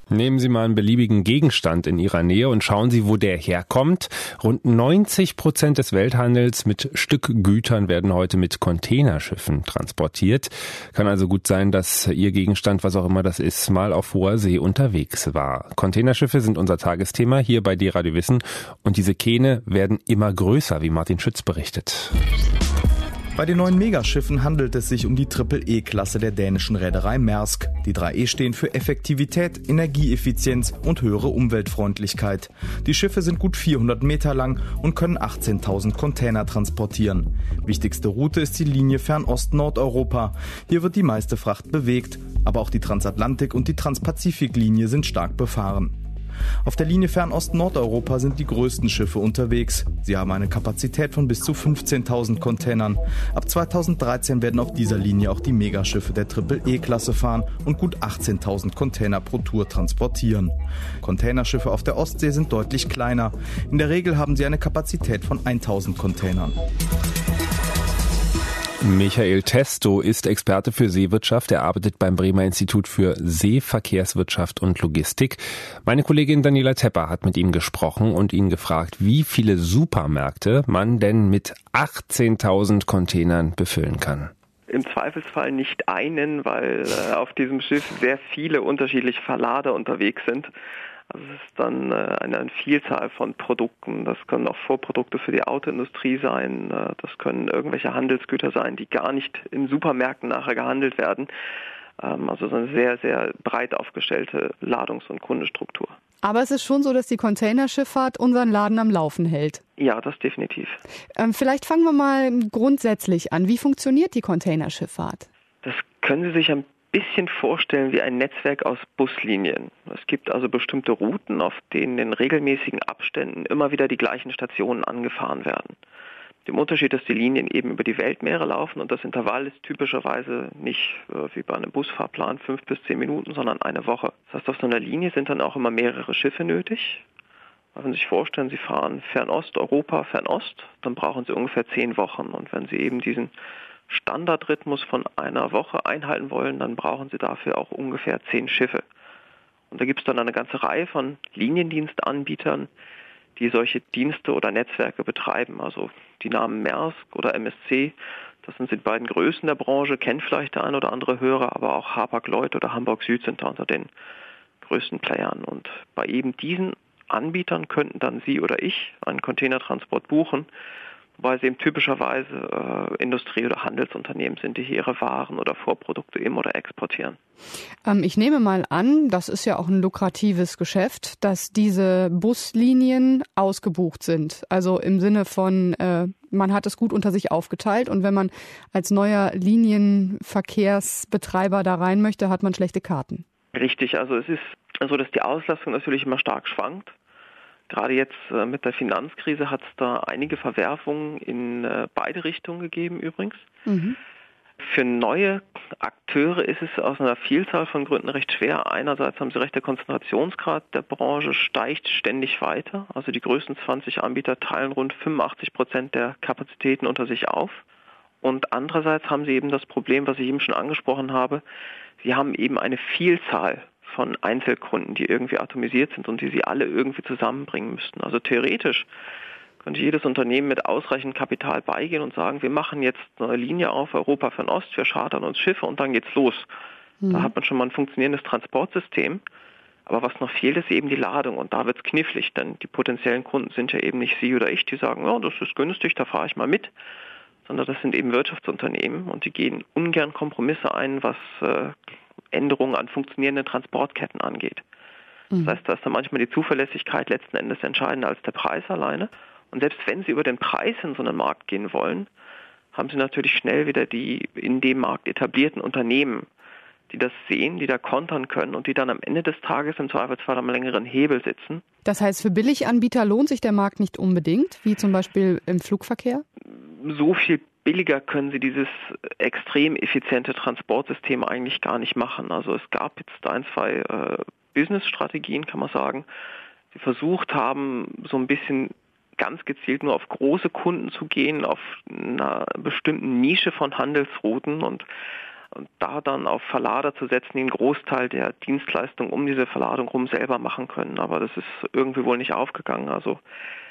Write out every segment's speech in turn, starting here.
Nehmen Sie mal einen beliebigen Gegenstand in Ihrer Nähe und schauen Sie, wo der herkommt. Rund 90% des Welthandels mit Stückgütern werden heute mit Containerschiffen transportiert. Kann also gut sein, dass Ihr Gegenstand, was auch immer das ist, mal auf hoher See unterwegs war. Containerschiffe sind unser Tagesthema hier bei D-Radio Wissen und diese Kähne werden immer größer, wie Martin Schütz berichtet. Bei den neuen Megaschiffen handelt es sich um die Triple-E-Klasse der dänischen Reederei Maersk. Die 3 E stehen für Effektivität, Energieeffizienz und höhere Umweltfreundlichkeit. Die Schiffe sind gut 400 Meter lang und können 18.000 Container transportieren. Wichtigste Route ist die Linie Fernost-Nordeuropa. Hier wird die meiste Fracht bewegt, aber auch die Transatlantik- und die Transpazifik-Linie sind stark befahren. Auf der Linie Fernost-Nordeuropa sind die größten Schiffe unterwegs. Sie haben eine Kapazität von bis zu 15.000 Containern. Ab 2013 werden auf dieser Linie auch die Megaschiffe der Triple-E-Klasse fahren und gut 18.000 Container pro Tour transportieren. Containerschiffe auf der Ostsee sind deutlich kleiner. In der Regel haben sie eine Kapazität von 1.000 Containern. Michael Testo ist Experte für Seewirtschaft. Er arbeitet beim Bremer Institut für Seeverkehrswirtschaft und Logistik. Meine Kollegin Daniela Tepper hat mit ihm gesprochen und ihn gefragt, wie viele Supermärkte man denn mit 18.000 Containern befüllen kann. Im Zweifelsfall nicht einen, weil auf diesem Schiff sehr viele unterschiedliche Verlader unterwegs sind. Also es ist dann eine Vielzahl von Produkten. Das können auch Vorprodukte für die Autoindustrie sein. Das können irgendwelche Handelsgüter sein, die gar nicht in Supermärkten nachher gehandelt werden. Also so eine sehr, sehr breit aufgestellte Ladungs- und Kundenstruktur. Aber es ist schon so, dass die Containerschifffahrt unseren Laden am Laufen hält. Ja, das definitiv. Vielleicht fangen wir mal grundsätzlich an. Wie funktioniert die Containerschifffahrt? Das können Sie sich ein bisschen vorstellen wie ein Netzwerk aus Buslinien. Es gibt also bestimmte Routen, auf denen in regelmäßigen Abständen immer wieder die gleichen Stationen angefahren werden. Dem Unterschied, dass die Linien eben über die Weltmeere laufen und das Intervall ist typischerweise nicht wie bei einem Busfahrplan 5 bis 10 Minuten, sondern eine Woche. Das heißt, auf so einer Linie sind dann auch immer mehrere Schiffe nötig. Wenn Sie sich vorstellen, Sie fahren Fernost-Europa, Fernost, dann brauchen Sie ungefähr 10 Wochen. Und wenn Sie eben diesen Standardrhythmus von einer Woche einhalten wollen, dann brauchen Sie dafür auch ungefähr 10 Schiffe. Und da gibt es dann eine ganze Reihe von Liniendienstanbietern, die solche Dienste oder Netzwerke betreiben. Also die Namen Maersk oder MSC, das sind die beiden Größen der Branche, kennt vielleicht der ein oder andere Hörer, aber auch Hapag-Lloyd oder Hamburg Süd sind da unter den größten Playern. Und bei eben diesen Anbietern könnten dann Sie oder ich einen Containertransport buchen, weil sie eben typischerweise Industrie- oder Handelsunternehmen sind, die hier ihre Waren oder Vorprodukte im- oder exportieren. Ich nehme mal an, das ist ja auch ein lukratives Geschäft, dass diese Buslinien ausgebucht sind. Also im Sinne von, man hat es gut unter sich aufgeteilt und wenn man als neuer Linienverkehrsbetreiber da rein möchte, hat man schlechte Karten. Richtig, also es ist so, dass die Auslastung natürlich immer stark schwankt. Gerade jetzt mit der Finanzkrise hat es da einige Verwerfungen in beide Richtungen gegeben übrigens. Mhm. Für neue Akteure ist es aus einer Vielzahl von Gründen recht schwer. Einerseits haben Sie recht, der Konzentrationsgrad der Branche steigt ständig weiter. Also die größten 20 Anbieter teilen rund 85% der Kapazitäten unter sich auf. Und andererseits haben Sie eben das Problem, was ich eben schon angesprochen habe. Sie haben eben eine Vielzahl von Einzelkunden, die irgendwie atomisiert sind und die sie alle irgendwie zusammenbringen müssten. Also theoretisch könnte jedes Unternehmen mit ausreichend Kapital beigehen und sagen, wir machen jetzt eine Linie auf Europa Fernost, wir chartern uns Schiffe und dann geht's los. Da hat man schon mal ein funktionierendes Transportsystem. Aber was noch fehlt, ist eben die Ladung und da wird's knifflig, denn die potenziellen Kunden sind ja eben nicht Sie oder ich, die sagen, ja, das ist günstig, da fahre ich mal mit, sondern das sind eben Wirtschaftsunternehmen und die gehen ungern Kompromisse ein, was Änderungen an funktionierenden Transportketten angeht. Das heißt, da ist dann manchmal die Zuverlässigkeit letzten Endes entscheidender als der Preis alleine. Und selbst wenn Sie über den Preis in so einen Markt gehen wollen, haben Sie natürlich schnell wieder die in dem Markt etablierten Unternehmen, die das sehen, die da kontern können und die dann am Ende des Tages im Zweifelsfall am längeren Hebel sitzen. Das heißt, für Billiganbieter lohnt sich der Markt nicht unbedingt, wie zum Beispiel im Flugverkehr? So viel billiger können Sie dieses extrem effiziente Transportsystem eigentlich gar nicht machen. Also es gab jetzt 2 Business-Strategien, kann man sagen, die versucht haben, so ein bisschen ganz gezielt nur auf große Kunden zu gehen, auf einer bestimmten Nische von Handelsrouten und Und da dann auf Verlader zu setzen, die einen Großteil der Dienstleistung um diese Verladung rum selber machen können. Aber das ist irgendwie wohl nicht aufgegangen. Also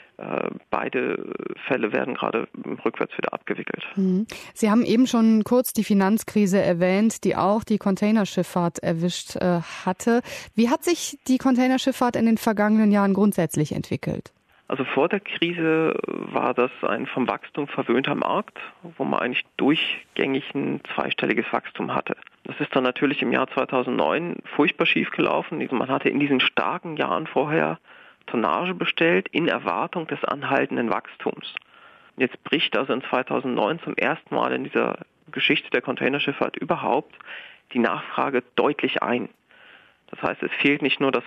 beide Fälle werden gerade rückwärts wieder abgewickelt. Sie haben eben schon kurz die Finanzkrise erwähnt, die auch die Containerschifffahrt erwischt hatte. Wie hat sich die Containerschifffahrt in den vergangenen Jahren grundsätzlich entwickelt? Also vor der Krise war das ein vom Wachstum verwöhnter Markt, wo man eigentlich durchgängig ein zweistelliges Wachstum hatte. Das ist dann natürlich im Jahr 2009 furchtbar schief gelaufen. Man hatte in diesen starken Jahren vorher Tonnage bestellt in Erwartung des anhaltenden Wachstums. Jetzt bricht also in 2009 zum ersten Mal in dieser Geschichte der Containerschifffahrt überhaupt die Nachfrage deutlich ein. Das heißt, es fehlt nicht nur das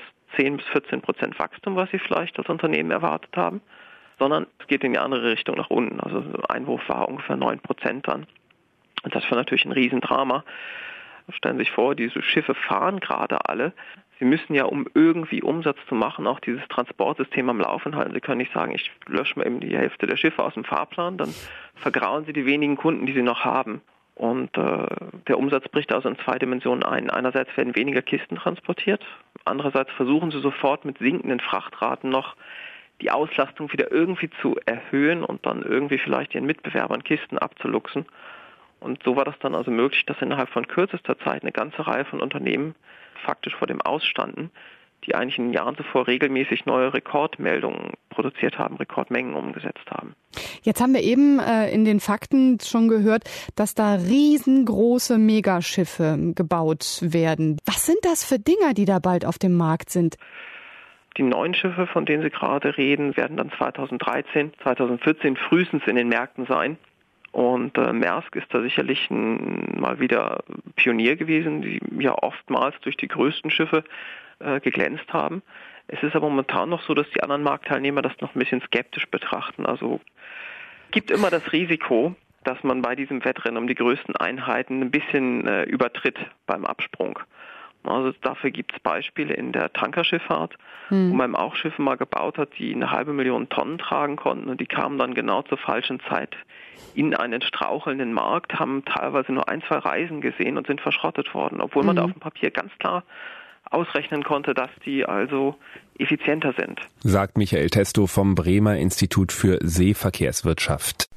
10-14% Wachstum, was Sie vielleicht als Unternehmen erwartet haben, sondern es geht in die andere Richtung nach unten. Also Einwurf war ungefähr 9% dann. Und das war natürlich ein Riesendrama. Stellen Sie sich vor, diese Schiffe fahren gerade alle. Sie müssen ja, um irgendwie Umsatz zu machen, auch dieses Transportsystem am Laufen halten. Sie können nicht sagen, ich lösche mal eben die Hälfte der Schiffe aus dem Fahrplan, dann vergrauen Sie die wenigen Kunden, die Sie noch haben. Und der Umsatz bricht also in zwei Dimensionen ein. Einerseits werden weniger Kisten transportiert, andererseits versuchen Sie sofort mit sinkenden Frachtraten noch die Auslastung wieder irgendwie zu erhöhen und dann irgendwie vielleicht Ihren Mitbewerbern Kisten abzuluxen. Und so war das dann also möglich, dass innerhalb von kürzester Zeit eine ganze Reihe von Unternehmen faktisch vor dem Ausstanden, die eigentlich in den Jahren zuvor regelmäßig neue Rekordmeldungen produziert haben, Rekordmengen umgesetzt haben. Jetzt haben wir eben in den Fakten schon gehört, dass da riesengroße Megaschiffe gebaut werden. Was sind das für Dinger, die da bald auf dem Markt sind? Die neuen Schiffe, von denen Sie gerade reden, werden dann 2013, 2014 frühestens in den Märkten sein. Und Maersk ist da sicherlich mal wieder Pionier gewesen, die ja oftmals durch die größten Schiffe geglänzt haben. Es ist aber momentan noch so, dass die anderen Marktteilnehmer das noch ein bisschen skeptisch betrachten. Also gibt immer das Risiko, dass man bei diesem Wettrennen um die größten Einheiten ein bisschen übertritt beim Absprung. Also dafür gibt es Beispiele in der Tankerschifffahrt, wo man auch Schiffe mal gebaut hat, die 500.000 Tonnen tragen konnten und die kamen dann genau zur falschen Zeit in einen strauchelnden Markt, haben teilweise nur 1-2 Reisen gesehen und sind verschrottet worden, obwohl man da auf dem Papier ganz klar ausrechnen konnte, dass die also effizienter sind. Sagt Michael Testo vom Bremer Institut für Seeverkehrswirtschaft.